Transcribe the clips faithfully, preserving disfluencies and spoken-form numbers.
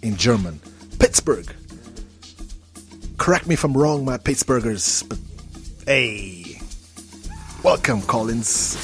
in German. Pittsburgh. Correct me if I'm wrong, my Pittsburghers, but hey, welcome, Collins.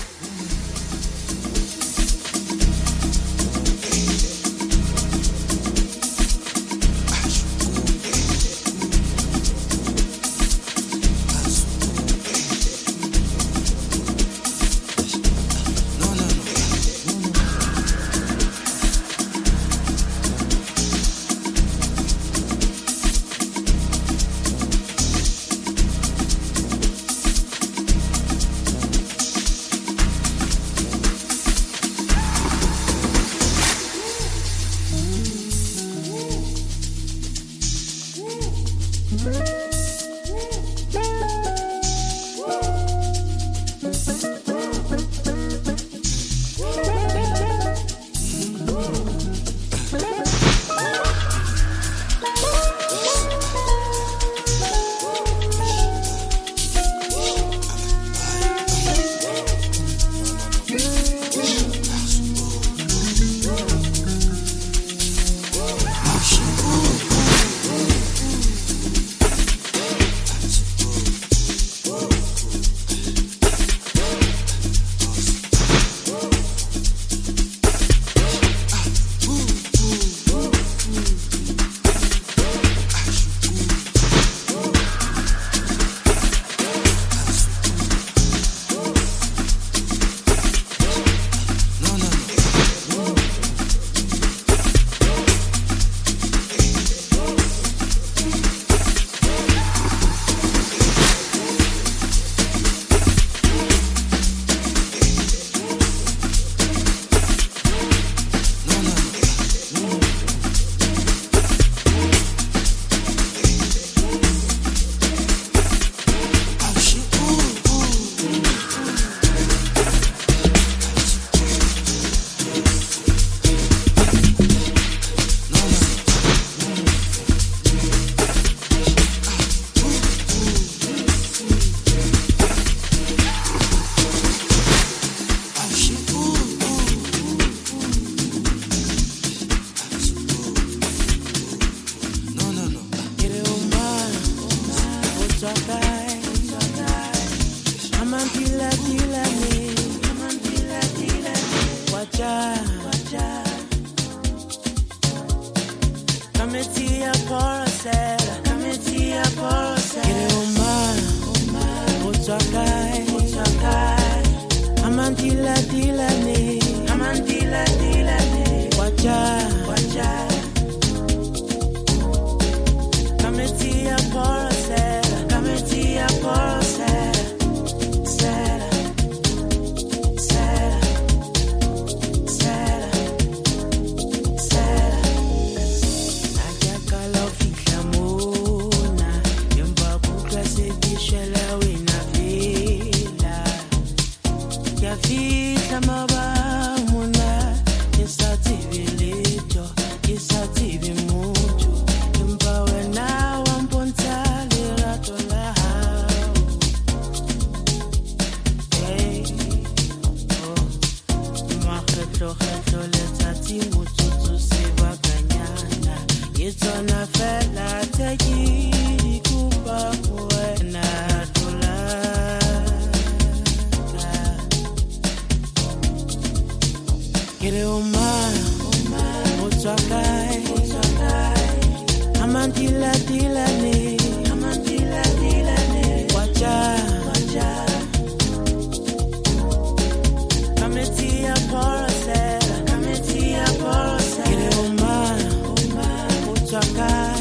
Chaka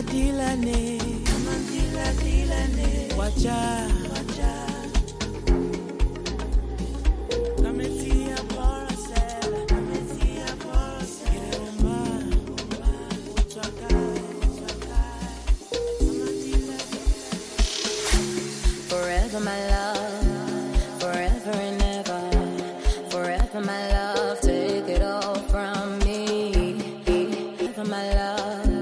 dilane, amandila dilane, wacha, wacha. Kametia porosela, kametia porosela, uma, uma, utwaka, utwaka, amandila. Forever my love, forever and ever, forever my love, take it all from me, forever my love.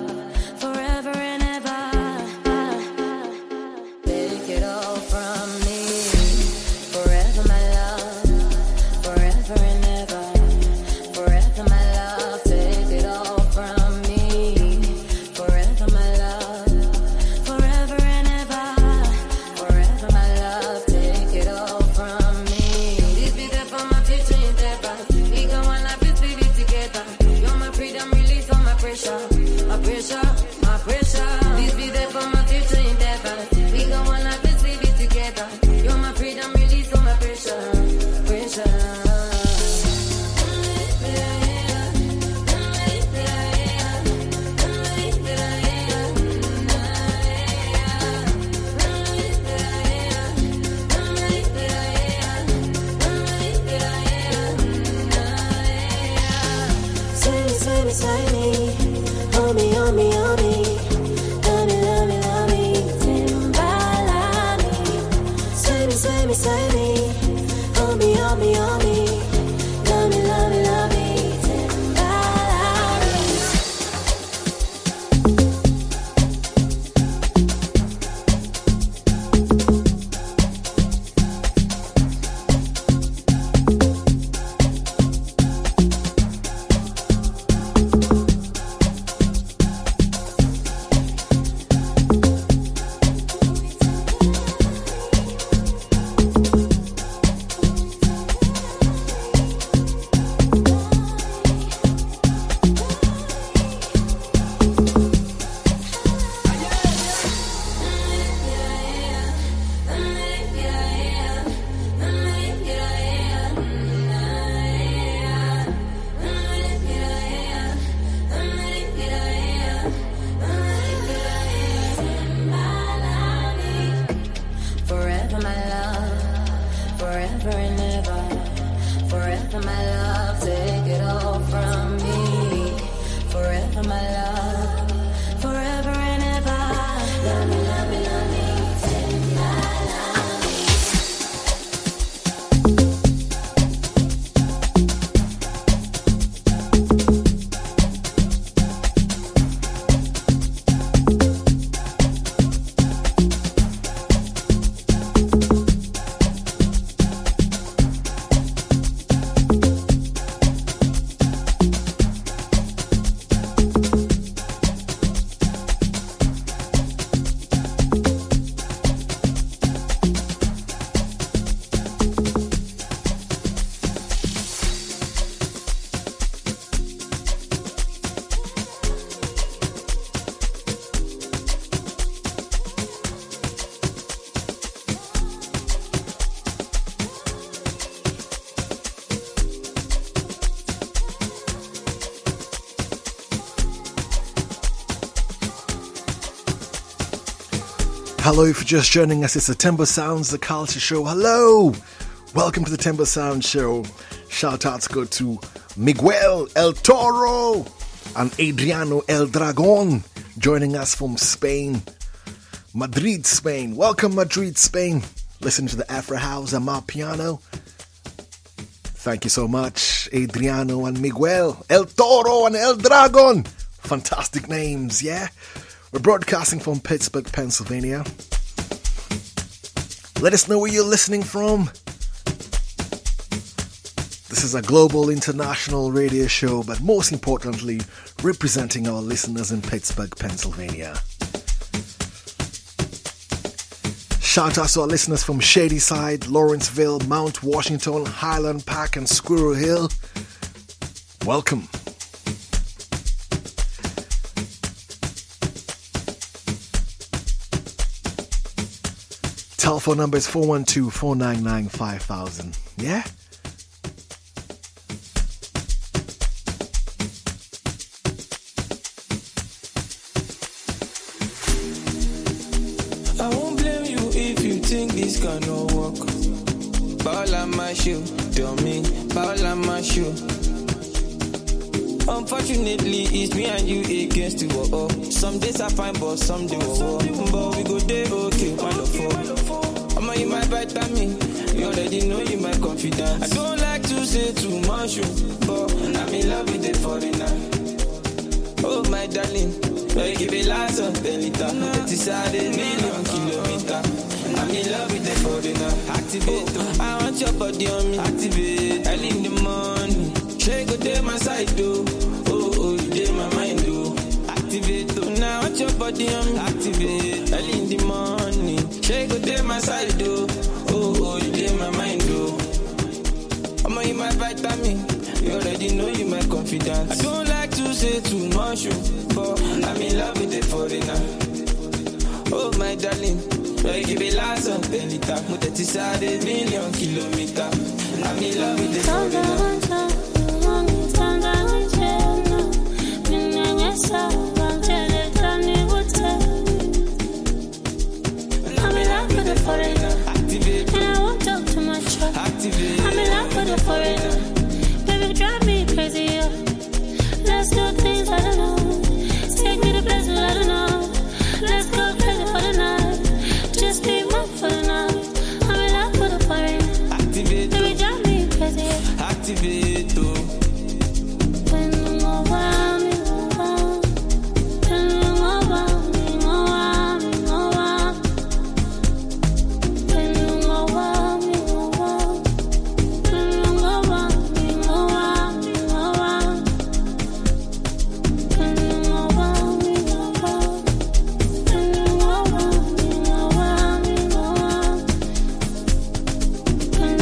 Hello, if you're just joining us, it's the Timber Sounds, the Culture Show. Hello! Welcome to the Timber Sound Show. Shout outs go to Miguel El Toro and Adriano El Dragon joining us from Spain, Madrid, Spain. Welcome, Madrid, Spain. Listen to the Afro House and my piano. Thank you so much, Adriano and Miguel El Toro and El Dragon. Fantastic names, yeah? We're broadcasting from Pittsburgh, Pennsylvania. Let us know where you're listening from. This is a global international radio show, but most importantly, representing our listeners in Pittsburgh, Pennsylvania. Shout out to our listeners from Shadyside, Lawrenceville, Mount Washington, Highland Park, and Squirrel Hill. Welcome. Telephone number is four one two, four nine nine, five thousand. Yeah? this cannot work. Ball on my shoe, tell me, ball on my shoe. Unfortunately, it's me and you against the wall. Some days I find, but some days war. But we go there, okay, wonderful. I'm on you, my vitamin. You already know you my confidence. I don't like to say too much, but I'm in love with the foreigner. Oh, my darling, I give it lots of delita. Decided million kilometer. I'm in love with the foreigner. Activate, oh, I want your body on me. Activate, early in the morning. Shake go day my side, though. Oh, oh, you day my mind, though. Activate, oh, now I want your body on me. Activate, early in the morning. Shake go day my side, though. Oh, oh, you day my mind, though. I'm on you, my vitamin. You already know you my confidence. I don't like to say too much, but I'm in love with the foreigner. Oh, my darling, I give it lots of delita. Mute decided million kilometer. I'm in love with the foreigner. I'm in love with the foreigner. Activate. And I won't talk too much. Activate. I'm in love with the foreigner. Baby, drive me crazy. Yeah. Let's do things I don't know. Take me to places I don't know. Let's go crazy for the night. Just be one for the night. I'm in love with the foreigner. Activate. Baby, drive me crazy. Yeah. Activate. Oh. When I'm around me, around. When I'm around me, around me, around. When I'm around me, around. When I'm around me, around me, around. When I'm around me, around. When I'm around me, around me, around. When I'm around me, around. When I'm around me, around me,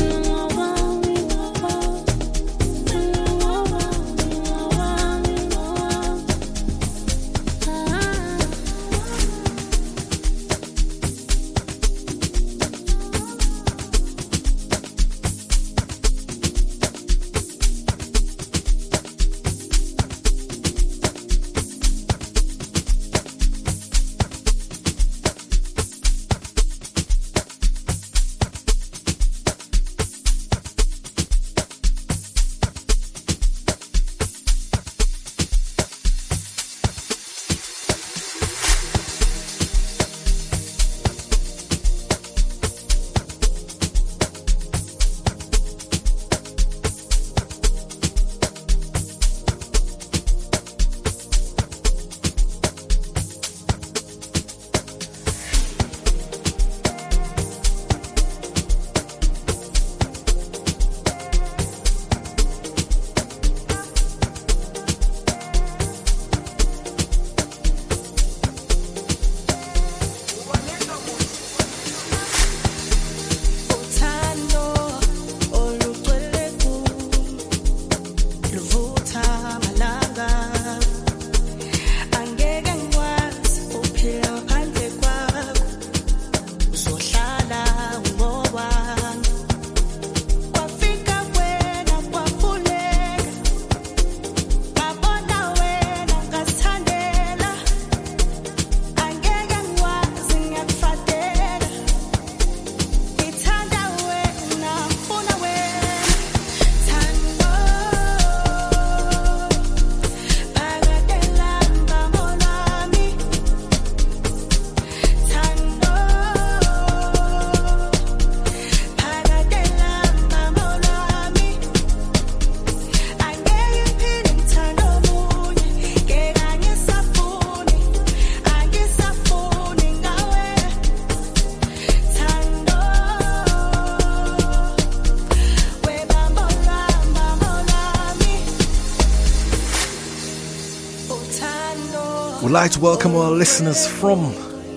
We'd like to welcome our listeners from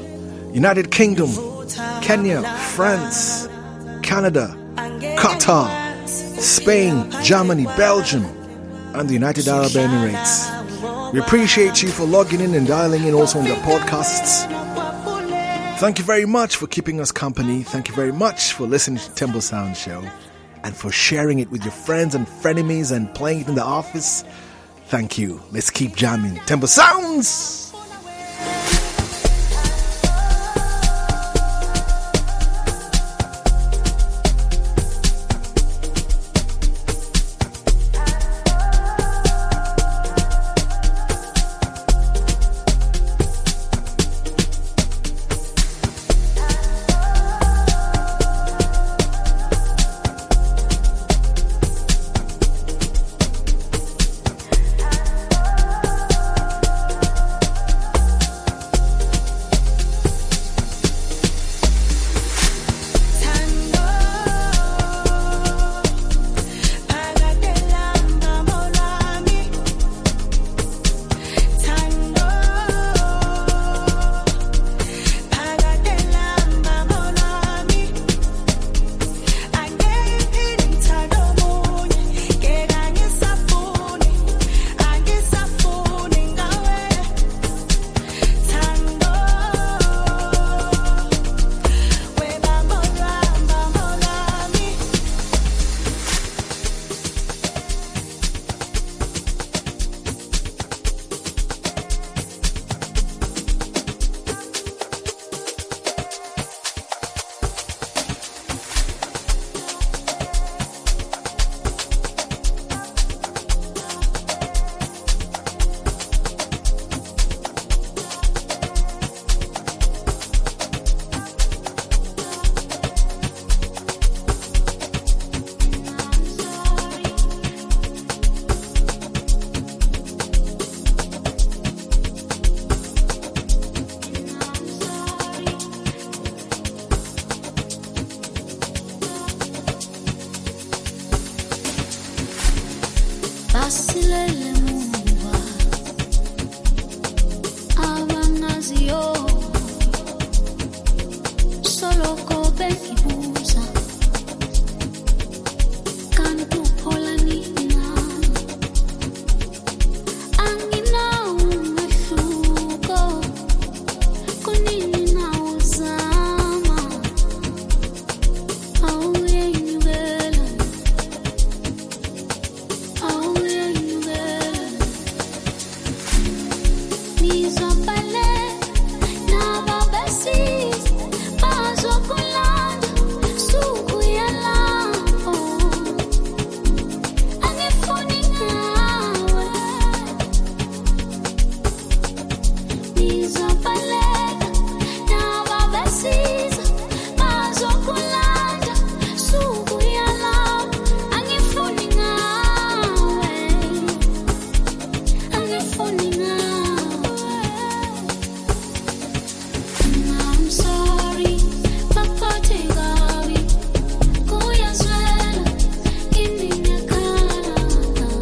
United Kingdom, Kenya, France, Canada, Qatar, Spain, Germany, Belgium, and the United Arab Emirates. We appreciate you for logging in and dialing in also on the podcasts. Thank you very much for keeping us company. Thank you very much for listening to Temple Sound Show and for sharing it with your friends and frenemies and playing it in the office. Thank you. Let's keep jamming. Temple Sounds! silele muva abangaziyo solo kobe kibuza kantu phola nina anginawo umehluko kunini nawuzama awuyenyukela awuyenyukela nizobale nababesizi bazokulanda suku yalapho angifuni ngawe nizobaleka nababesizi bazokulanda suku yalapho angifuni ngawe angifuni ngawe I'm sorry bakhothi kabi kuyazwela indingekhala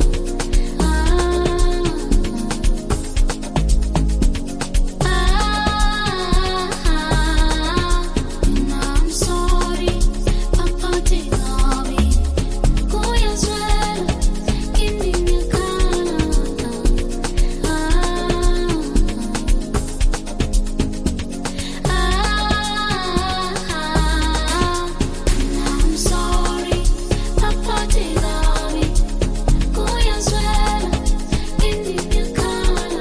I'm sorry bakhothi kabi kuyazwela indingekhala I'm sorry bakhothi kabi kuyazwela indingekhala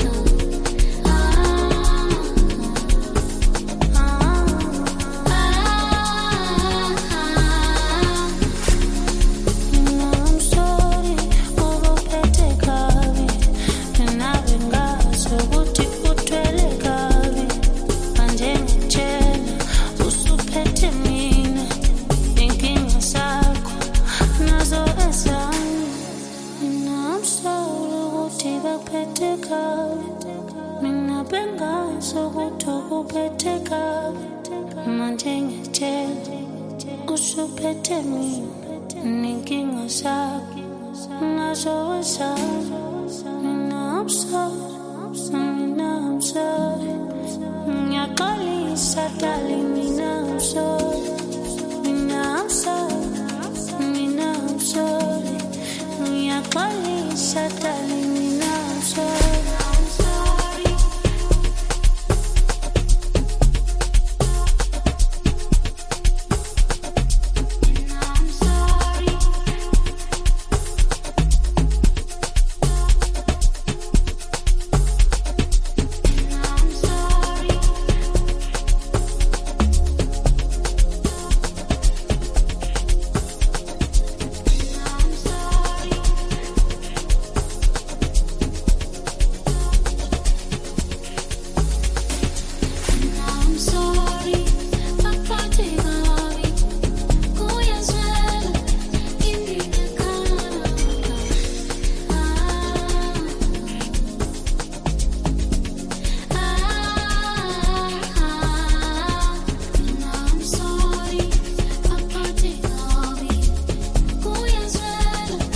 I'm sorry ubuphethe kabi nawe ngazi ukuthi uthwele kabi manje ngitshela usuphethe mina inkinga zakho nazo ezami mina I'm sorry ukuthi bakuphethe kabi mina bengazi ukuthi ukuphethe kabi manje ngitshela usuphethe mina inkinga zakho nazo ezami mina I'm sorry mina I'm sorry ngiyaxolisa darling mina I'm sorry mina I'm sorry mina I'm sorry ngiyaxolisa darling mina I'm sorry I'm sorry I'm sorry I'm sorry I'm sorry I'm sorry bakhothi kabi kuyazwela indingekhala I'm sorry bakhothi kabi kuyazwela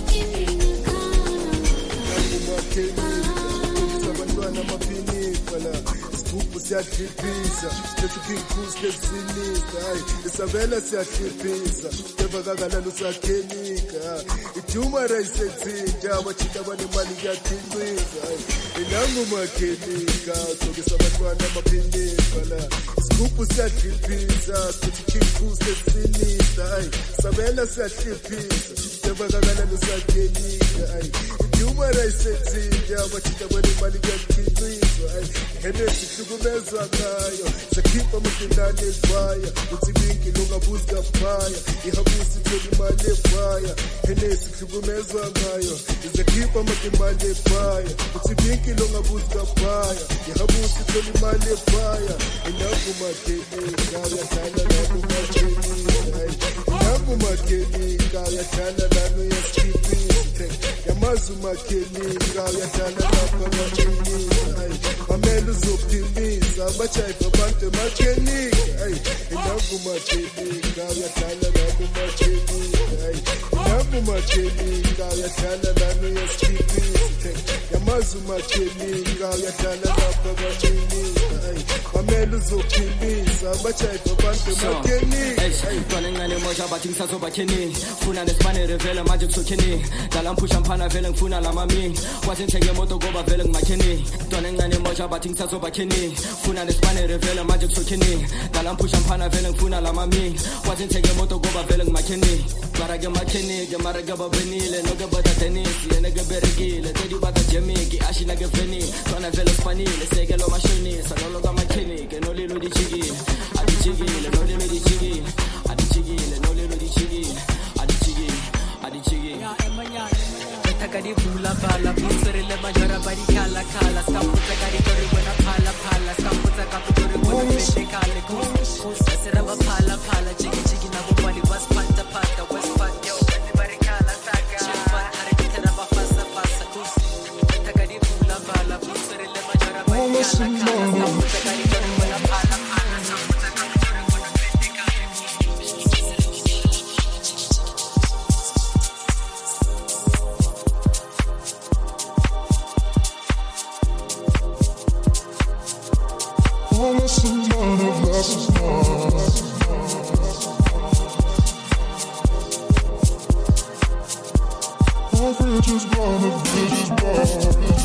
indingekhala abantwana amaphinifwa la isigubhu siyadliphisa sesikinkusilesinisa hayi isabela siyadliphisa evakakalala usakhenika idumara isethinja abajita abanemali kuyakhinciza hayi inangumakhenika sokisa abantwana amaphinifwa la isigubhu siyadliphisa sesikinkusilesinisa hayi isabela siyadliphisa evakakalala usakhenika hayi idumara isethinja abajita abanemali kuyakhinciza hayi Henesi hlukumezwa ngayo sakhipha amadindane ekhaya uthi binki longabuzi kaphaya ihabusi thola imali ekhaya Henesi hlukumezwa ngayo izakhipha amadindane ekhaya uthi binki longabuzi kaphaya ihabusi thola imali ekhaya inakumakhenika yadlala nalo makhenika inakumakhenika yadlala nalo yasikhiphisa yamazi umakhenika uyadala lapha makhenika mamele uzophimisa abajayiva abantu emakhenika inangu umakhenika uyadala nami umakhenika inangu umakhenika uyadala nami uyasikhipisa yamazi umakhenika uyadala lapha makhenika mamele uzophimisa abajayiva abantu emakhenika ntwana encane moja bathi ngisazobakheni funa nesibane vele manje kusokheni dala mphusha mphana vele ngifuna lamami kwathi ngithenge imoto ngoba vele ngimakheni ntwana encane moja bathi ngisazobakheni funa nesibane vele manje kusokheni dala mphusha mphana vele ngifuna lamami kwathi ngithenge imoto ngoba vele ngimakheni mara ke makheni ke mara ke babenile no ke bata tennis yena ke berekile tedi bata jemiki ashina ke feni ntwana vele spanile seke lo mashonisa no lo ka makheni ke no lilo dijikile adijikile no lilo dijikile adijikile no lilo dijikile adijikile adijikile ya emanya takadi bula bala busere le majara bari kala kala skaputa kari tori buena pala pala skaputa kaputori buena pete kale kus sera ba pala pala chiki chiki na bobali was panta panta was panta yo bari kala saga chipa hare kitara ba fasa fasa kus takadi bula bala busere le majara bari kala kala skaputa kari tori buena pala pala skaputa kaputori buena pete kale Almost a lot of love is lost. All bridges burn, the bridges burn.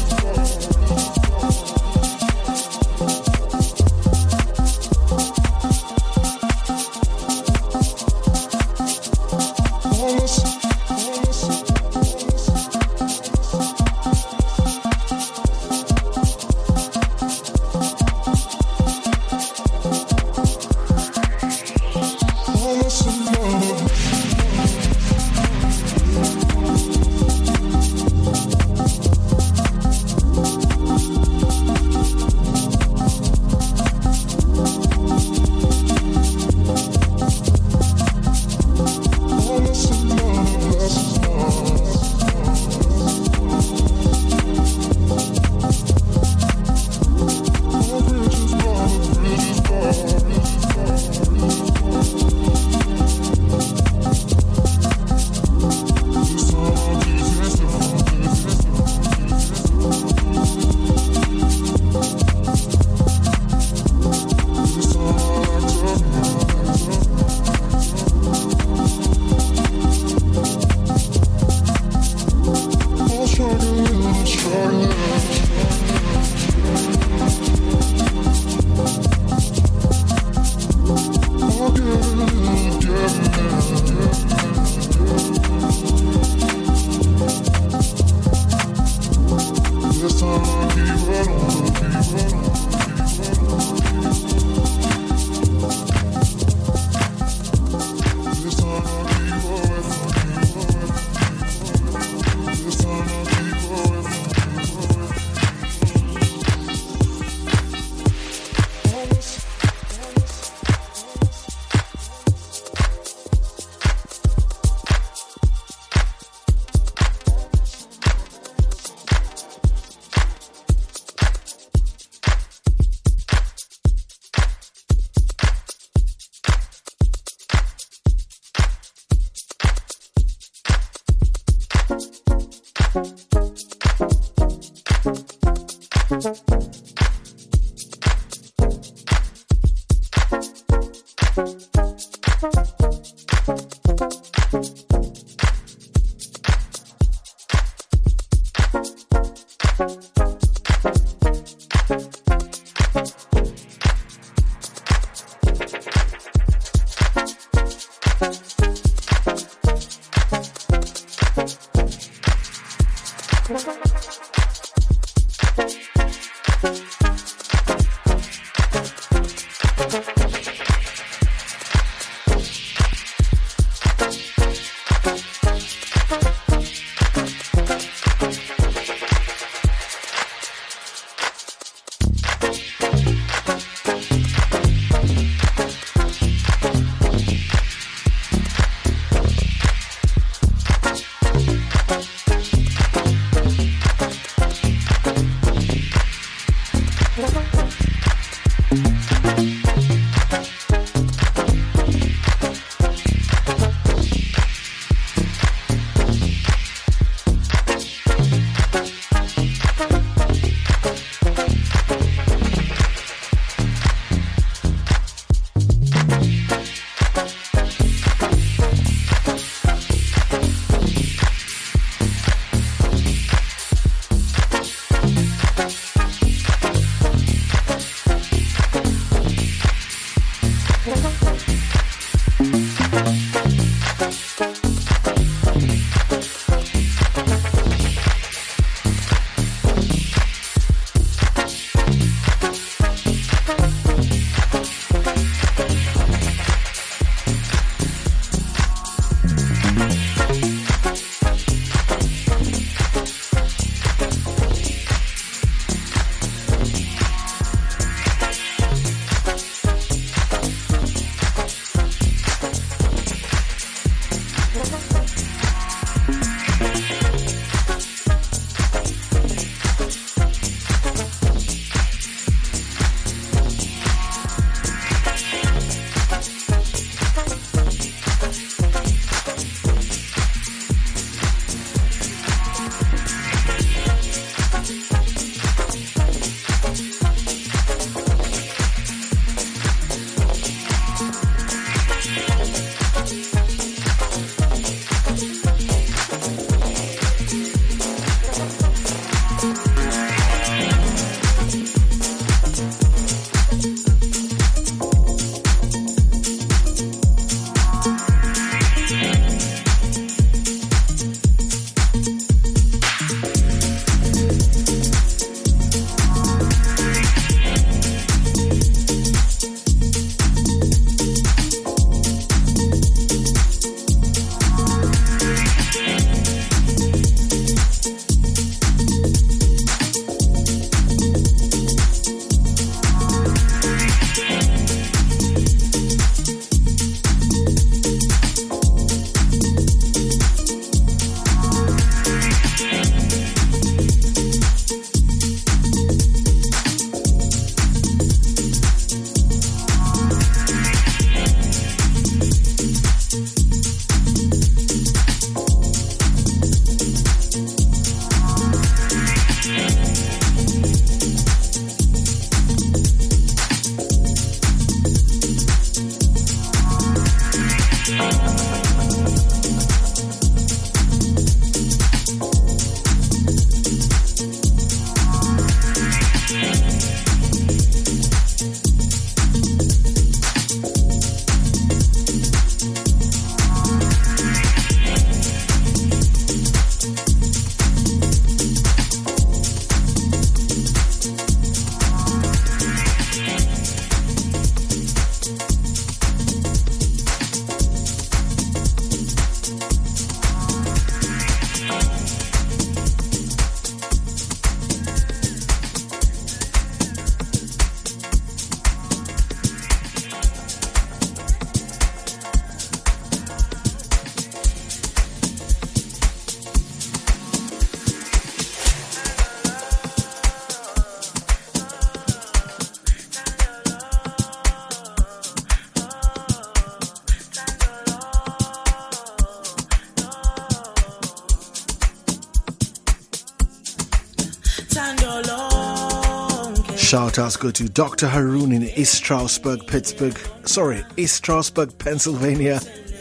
Shout outs go to Doctor Haroon in East Stroudsburg, Pittsburgh. Sorry, East Stroudsburg, Pennsylvania.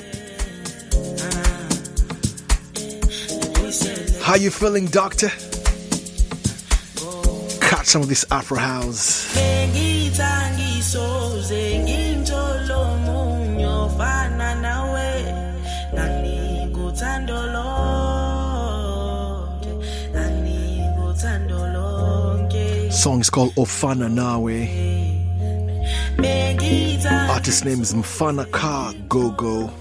How you feeling, Doctor? Catch some of this Afro House. Song is called Ofana Nawe. Artist name is Mfana Ka Gogo.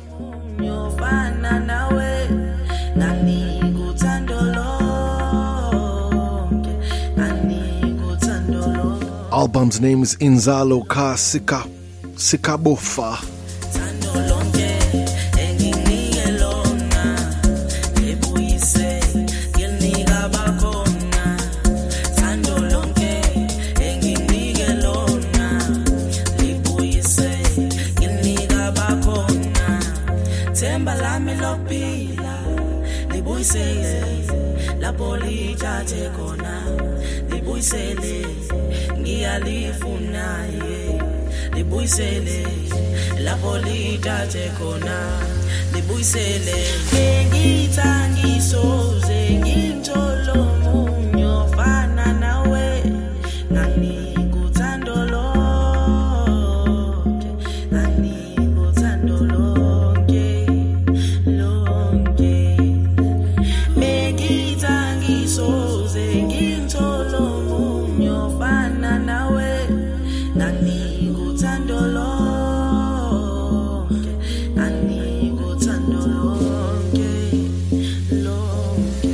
Album's name is Inzalo Ka Sika Sikabofa. La polita te kona libuyisele ngiyalifuna ye libuyisele la polita te kona libuyisele ngithangisoze ngintolo munyo fana nawe nani kuthando lonke nani kuthando lonke lonke Soze ngintolo munyo fana nawe nani kuthando lonke nani kuthando lonke lonke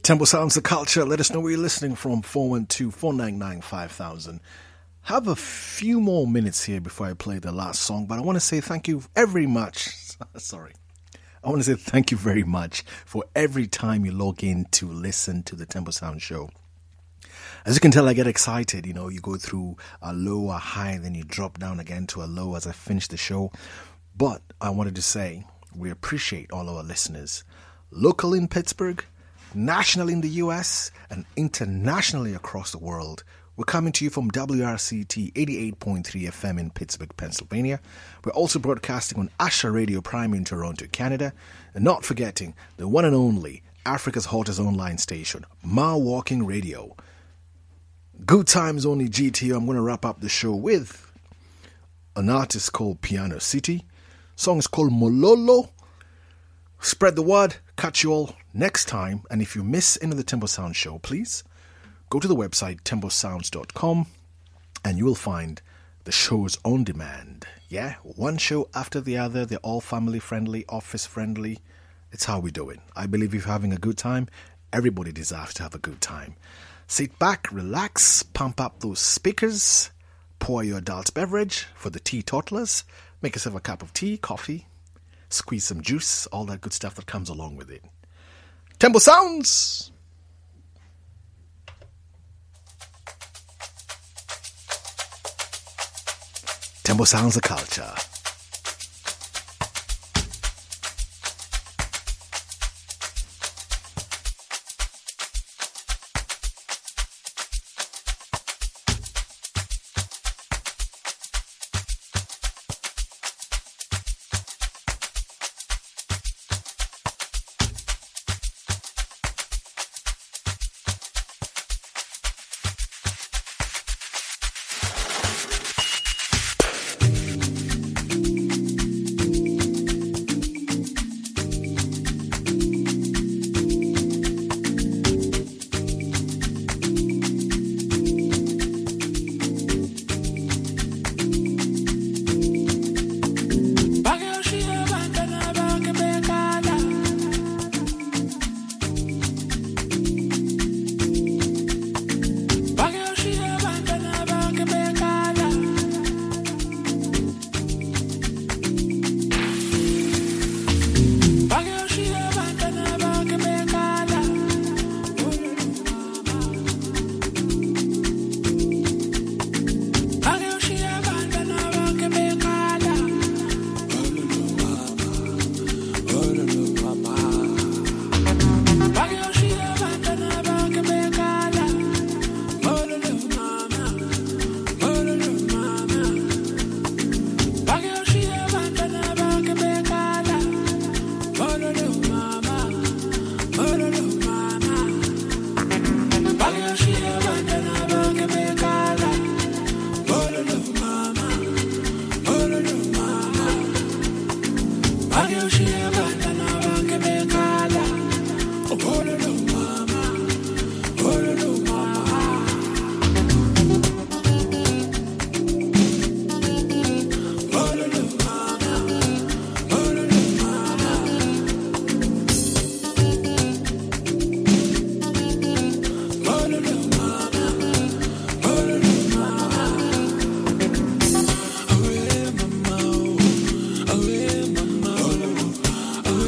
Temple Sounds the Culture. Let us know where you're listening from. four one two, four nine nine, five thousand. Have a few more minutes here before I play the last song, but I want to say thank you very much. Sorry. I want to say thank you very much for every time you log in to listen to the Temple Sound Show. As you can tell, I get excited. You know, you go through a low, a high, then you drop down again to a low as I finish the show. But I wanted to say we appreciate all our listeners, local in Pittsburgh, nationally in the U S, and internationally across the world. We're coming to you from W R C T eighty-eight point three F M in Pittsburgh, Pennsylvania. We're also broadcasting on Asha Radio Prime in Toronto, Canada. And not forgetting the one and only Africa's hottest online station, Ma Walking Radio. Good times only G T. I'm going to wrap up the show with an artist called Piano City. Song is called Mololo. Spread the word. Catch you all next time. And if you miss any of the Temple Sound Show, please go to the website temple sounds dot com and you will find the shows on demand. Yeah, one show after the other. They're all family friendly, office friendly. It's how we do it. I believe if you're having a good time, everybody deserves to have a good time. Sit back, relax, pump up those speakers, pour your adult beverage for the teetotalers, make yourself a cup of tea, coffee, squeeze some juice, all that good stuff that comes along with it. Temple Sounds! Temple Sounds the Culture. Oh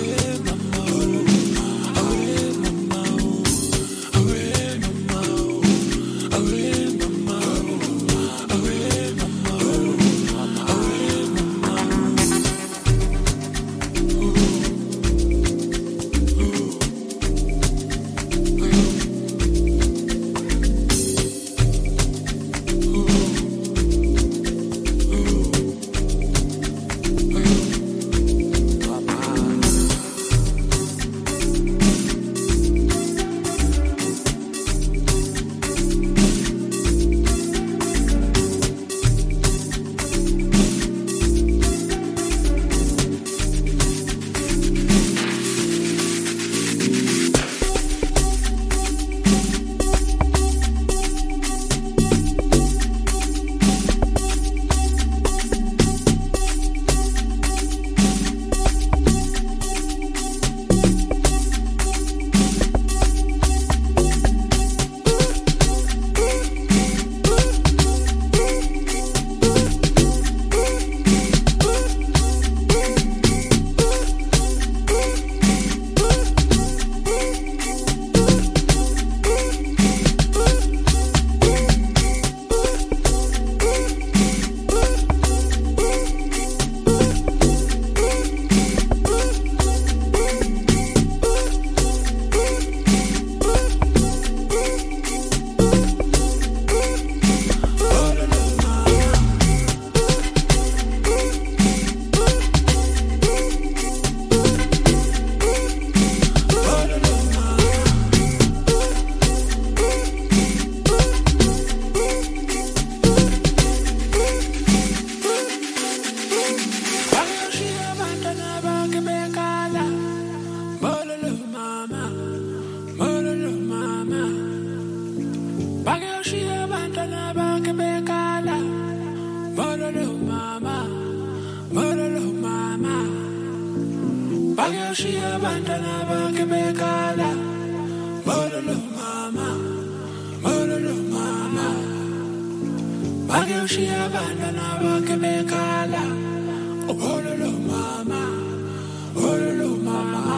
Bakuyoshiya abantwana bakhe bekhala. Bololo mama, bololo mama. Bakuyoshiya abantwana bakhe bekhala. Bololo mama, bololo mama.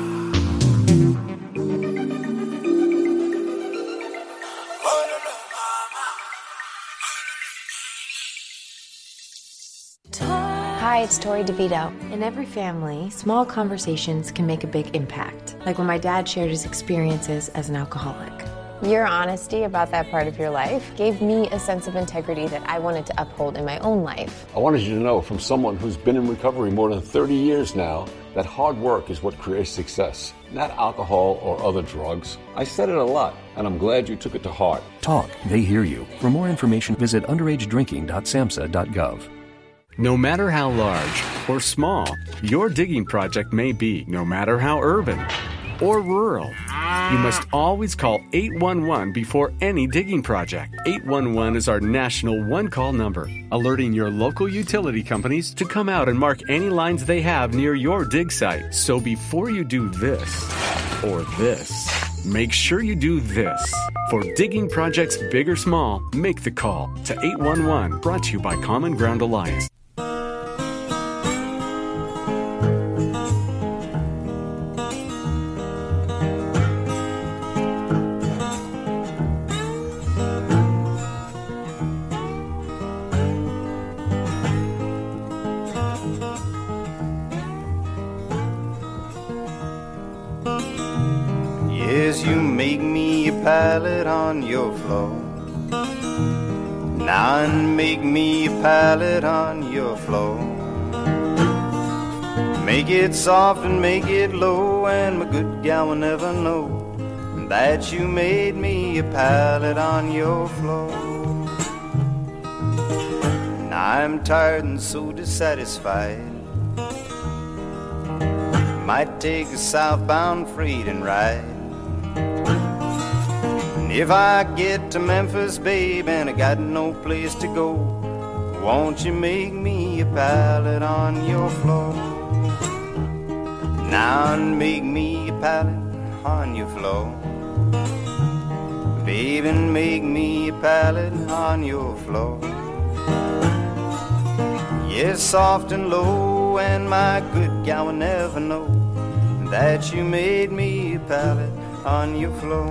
Hi, it's Tori DeVito. In every family, small conversations can make a big impact. Like when my dad shared his experiences as an alcoholic. Your honesty about that part of your life gave me a sense of integrity that I wanted to uphold in my own life. I wanted you to know from someone who's been in recovery more than thirty years now that hard work is what creates success, not alcohol or other drugs. I said it a lot, and I'm glad you took it to heart. Talk, they hear you. For more information, visit underage drinking dot samhsa dot gov. No matter how large or small your digging project may be, no matter how urban or rural, you must always call eight one one before any digging project. eight one one is our national one-call number, alerting your local utility companies to come out and mark any lines they have near your dig site. So before you do this or this, make sure you do this. For digging projects big or small, make the call to eight one one, brought to you by Common Ground Alliance. Yes, you make me a pallet on your floor. Now and make me a pallet on your floor. Make it soft and make it low, and my good gal will never know that you made me a pallet on your floor. Now I'm tired and so dissatisfied. Might take a southbound freight and ride. And if I get to Memphis, babe, and I got no place to go, won't you make me a pallet on your floor? Now and make me a pallet on your floor. Babe, and make me a pallet on your floor. Yes, soft and low, and my good gal will never know that you made me a pallet on your floor.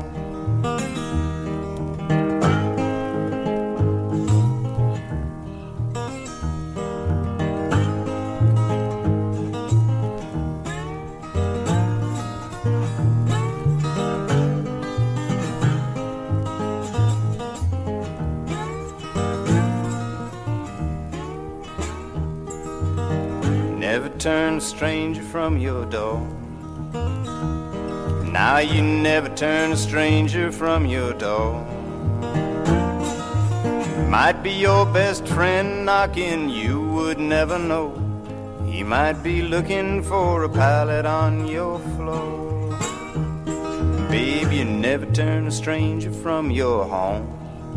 Never turn a stranger from your door. Now you never turn a stranger from your door. Might be your best friend knocking, you would never know. He might be looking for a pallet on your floor. Babe, you never turn a stranger from your home.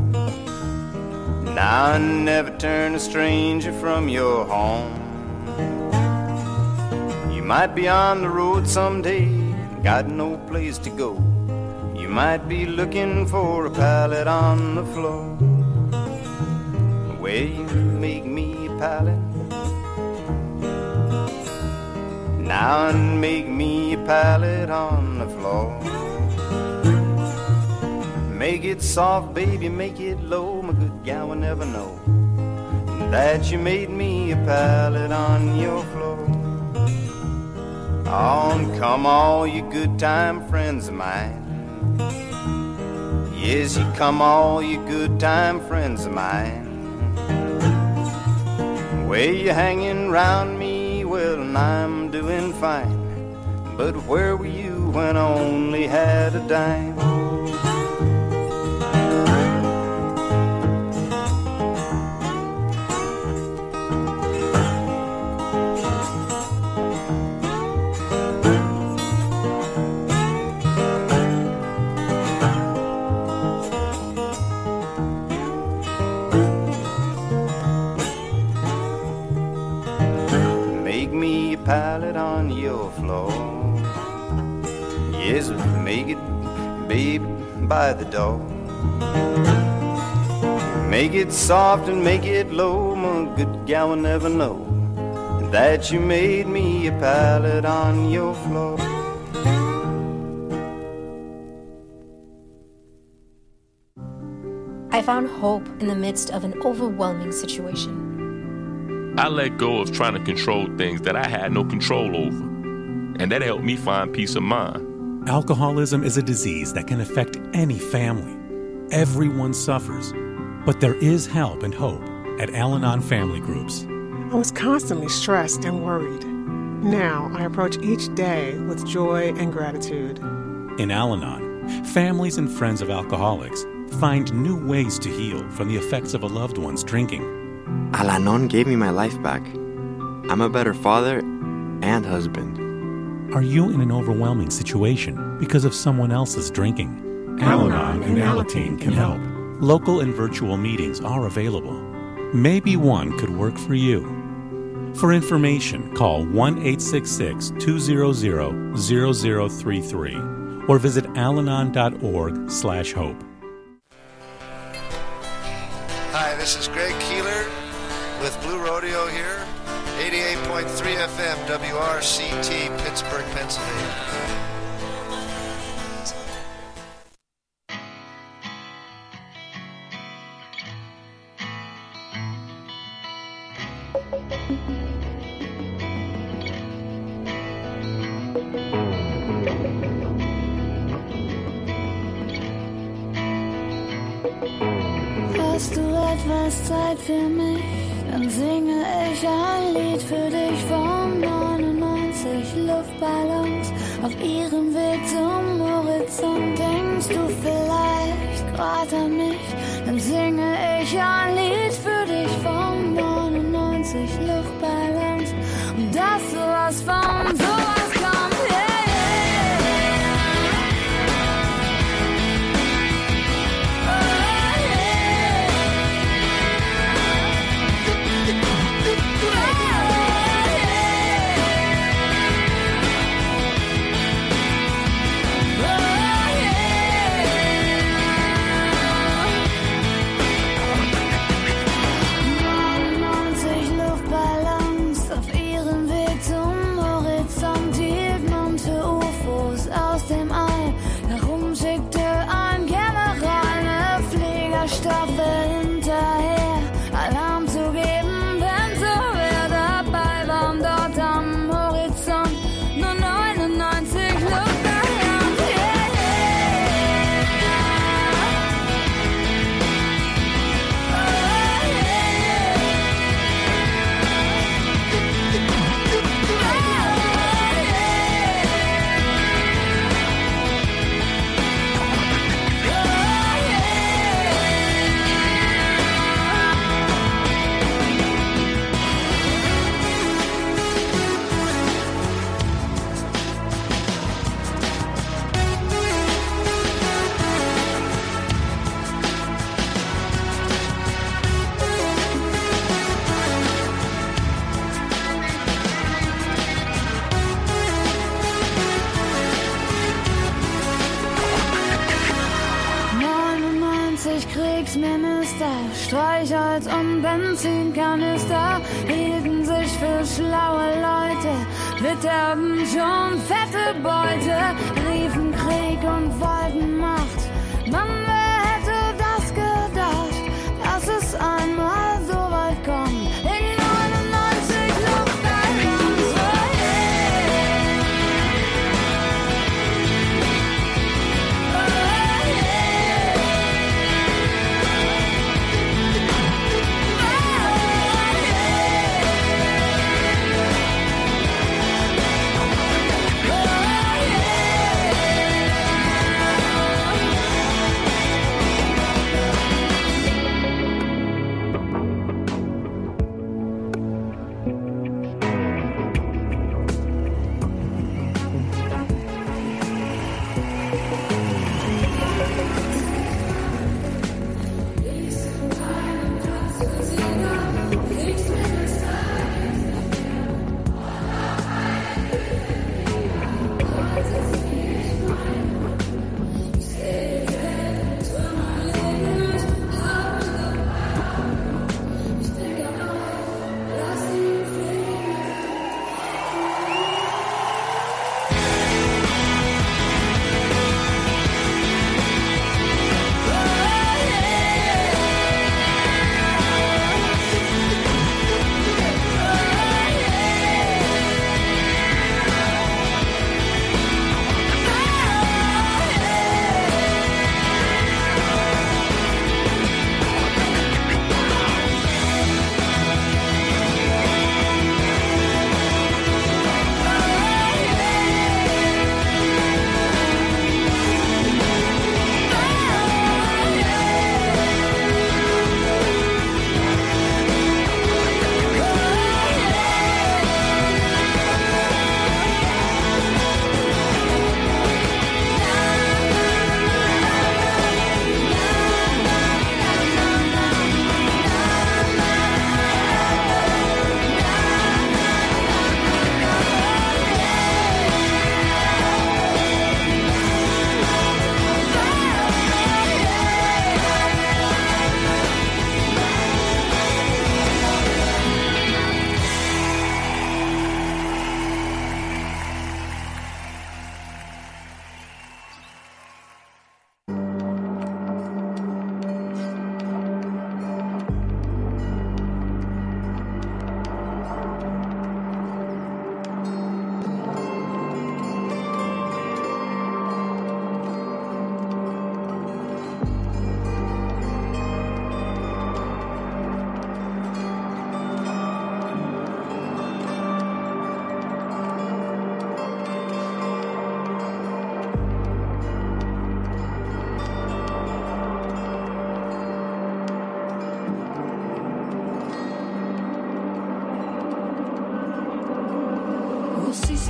Now never turn a stranger from your home. You might be on the road someday, got no place to go. You might be looking for a pallet on the floor. Will you make me a pallet? Now and make me a pallet on the floor. Make it soft, baby, make it low. My good gal will never know that you made me a pallet on your floor. On come all you good time friends of mine. Yes, you come all you good time friends of mine. Where you hanging round me? Well, I'm doing fine. But where were you when I only had a dime? Make me a pallet pallet on your floor. Yes, make it, baby, by the door. Make it soft and make it low, my good gal will never know that you made me a pallet on your floor. I found hope in the midst of an overwhelming situation. I let go of trying to control things that I had no control over, and that helped me find peace of mind. Alcoholism is a disease that can affect any family. Everyone suffers, but there is help and hope at Al-Anon Family Groups. I was constantly stressed and worried. Now I approach each day with joy and gratitude. In Al-Anon, families and friends of alcoholics find new ways to heal from the effects of a loved one's drinking. Al-Anon gave me my life back. I'm a better father and husband. Are you in an overwhelming situation because of someone else's drinking? Al-Anon and Alateen can help. Local and virtual meetings are available. Maybe one could work for you. For information, call one eight six six, two zero zero, zero zero three three or visit alanon.org slash hope. Hi, this is Greg Keeler with Blue Rodeo here, eighty-eight point three F M, W R C T, Pittsburgh, Pennsylvania. Hast du etwas Zeit für mich, dann singe ich ein Lied für dich von neunundneunzig Luftballons auf ihrem Weg zum Horizont. Denkst du vielleicht grad an mich, dann singe ich ein Lied für dich von neunundneunzig Luftballons und dass sowas von sowas kommt. Streichholz und Benzinkanister hielten sich für schlaue Leute, witterten schon fette Beute, riefen Krieg und wollten Macht. Mann, wer hätte das gedacht, dass es einmal so weit kommt? In die neunundneunzig Luftballons, oh yeah. Oh yeah. Oh yeah.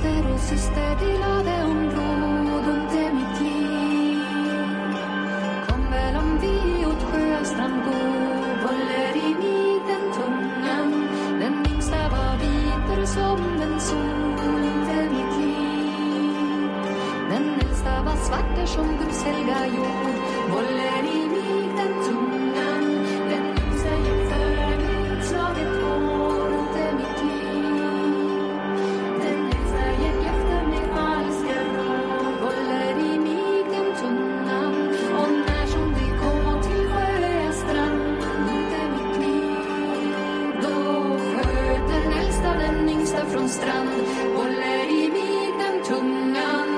Broder och syster delade områden mitt liv. Kom väl om vi åt Sjöstrand gå, håller i mig den tungan. Den yngsta var viter som en sol inte mitt liv. Den äldsta var svarter som Guds helga jord, håller i mig den tungan. Den yngsta gick före mig, slaget hår inte mitt liv. Den äldsta gick efter mig falska råd, håller i mig den tungan. Och när som vi kom till Sjöstrand inte mitt liv, då sköt den äldsta den yngsta från strand, håller i mig den tungan.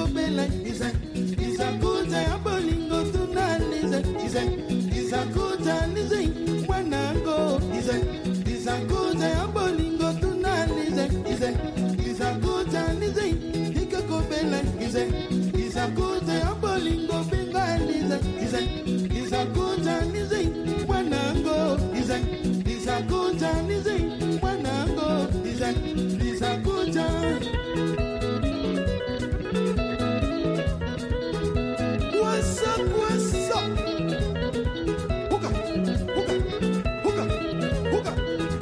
Ikakobela Isaac Isakuta Abolingo Tunan Isaac Isaac Isakuta Nizai Wanango Isaac Isakuta Abolingo Tunan Isaac Isaac Isakuta Nizai Ikakobela Isaac Isakuta Abolingo Bengal Isaac Isaac Isakuta Nizai Wanango Isaac Isakuta Nizai Wanango Isaac Isakuta What's up, what's up? Hookah, hookah, hookah, hookah.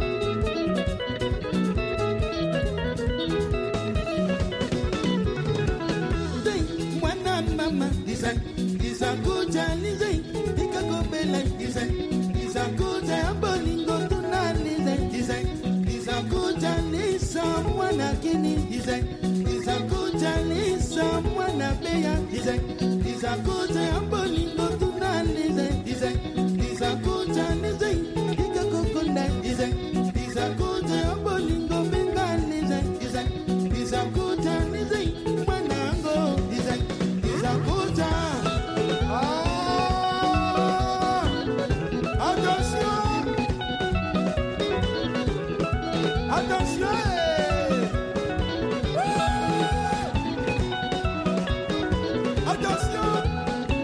Zay, wana mama, Isaac, Isakuta, Nizay, Ikakobela, Isaac, Isakuta, Abolingo, Tunan, Isaac, Isaac, Isakuta, Nisa, Mwana Kini, Isaac, Isakuta, Nisa, Mwana Beya, Isaac, Isakuta, Abolingo, Tunan, Isaac, Isaac, Isakuta, Nizay, Ikakokunda, Isaac, Isakuta, Abolingo, Bengal, Isaac, Isaac, Isakuta, Nizay, Mwanango, Isaac, Isakuta. Ah, attention, attention. Attention,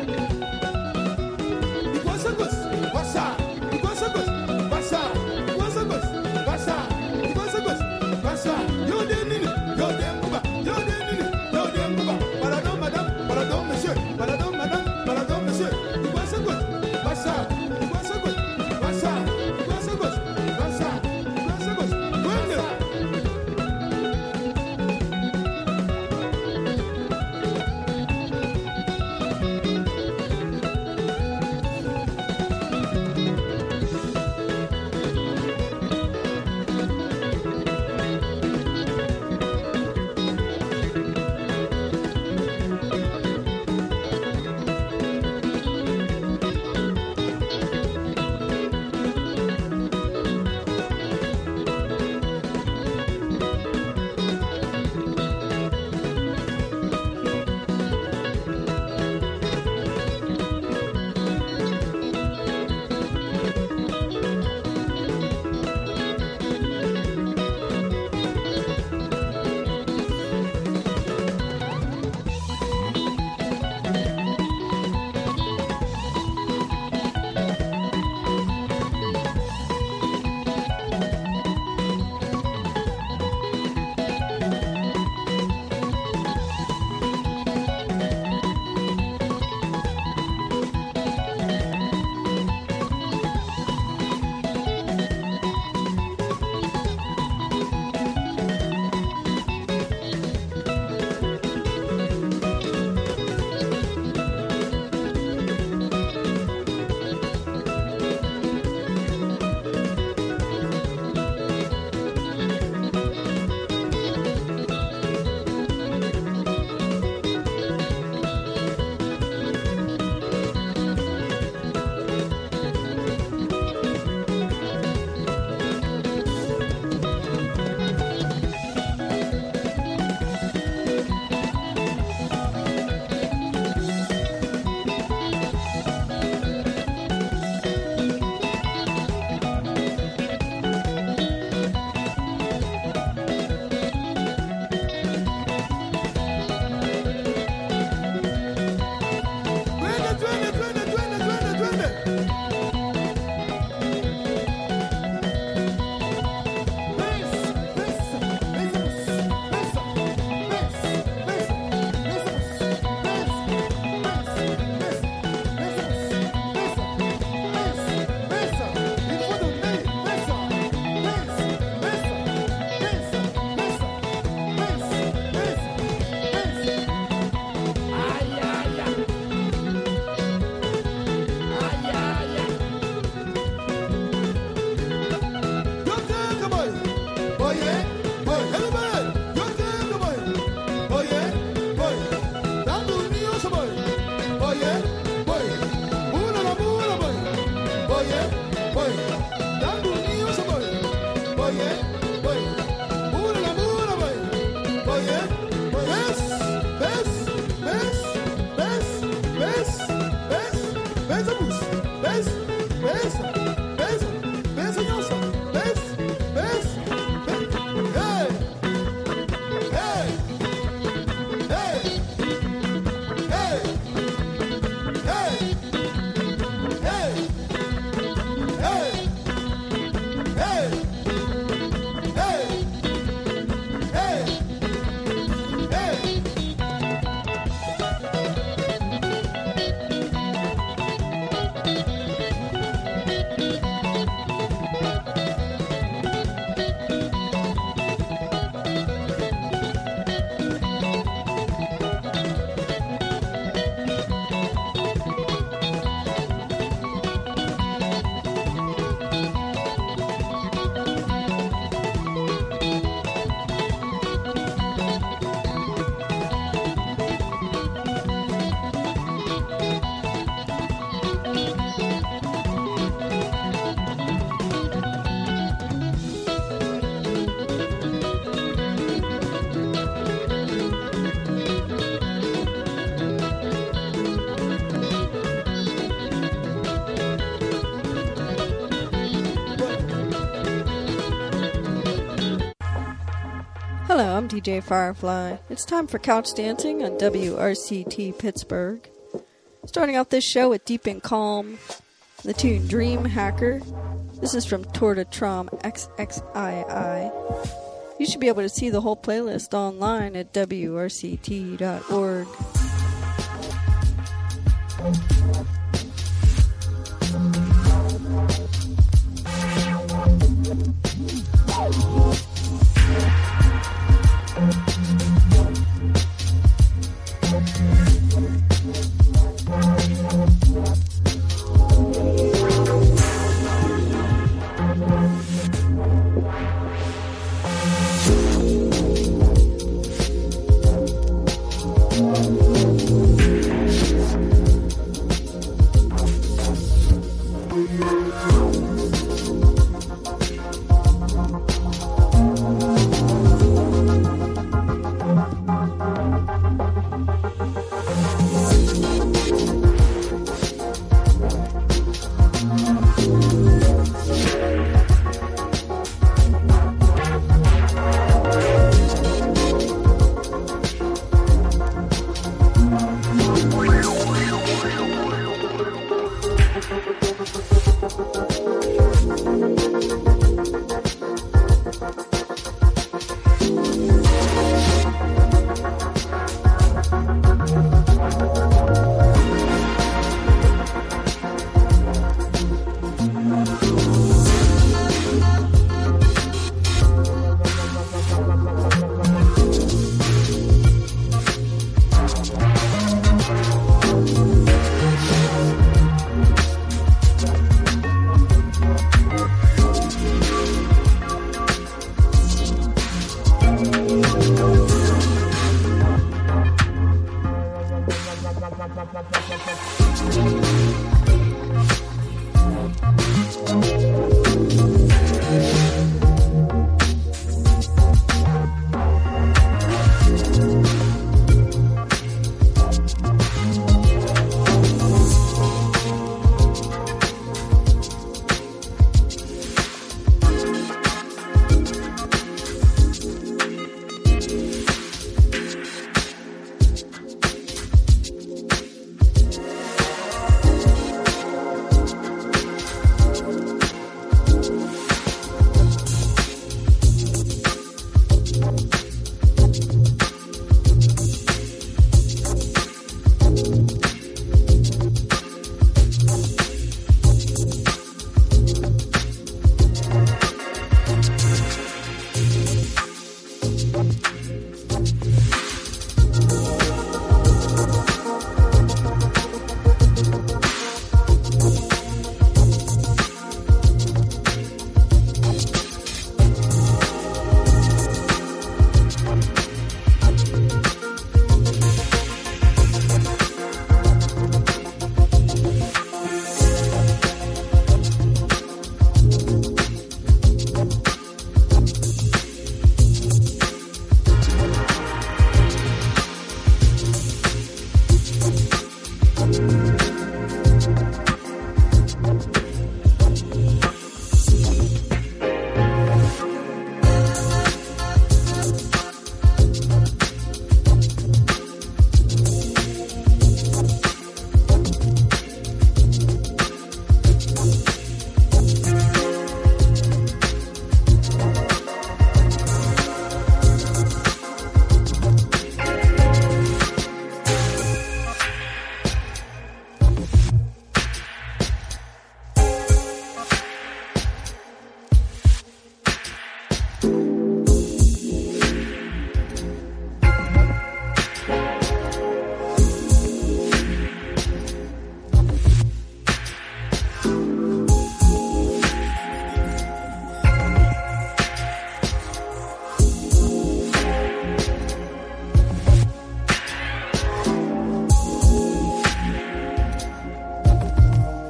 Hello, I'm D J Firefly. It's time for Couch Dancing on W R C T Pittsburgh. Starting off this show with Deep and Calm, the tune Dream Hacker. This is from Tour de Trom X X I I. You should be able to see the whole playlist online at W R C T dot org.